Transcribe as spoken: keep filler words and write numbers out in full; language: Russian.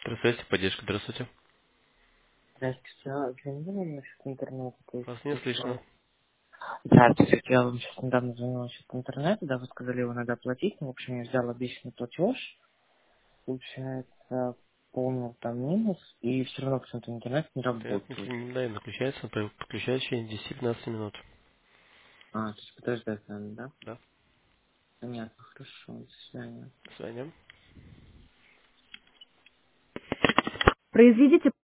Здравствуйте, поддержка, здравствуйте. Здравствуйте, а звонила насчет интернета, то есть Вас не слышно. получается... Здравствуйте, я вам сейчас недавно звонила насчет интернета, да, вы сказали, его надо оплатить, ну, в общем, я взял обещанный платеж, получается, полный там минус, и все равно почему-то интернет не Интернет работает. не мгновенно включается, по- подключается в течение десяти-пятнадцати минут. А, то есть подождать надо, да? Да. Понятно, хорошо, до свидания. До свидания. Произведите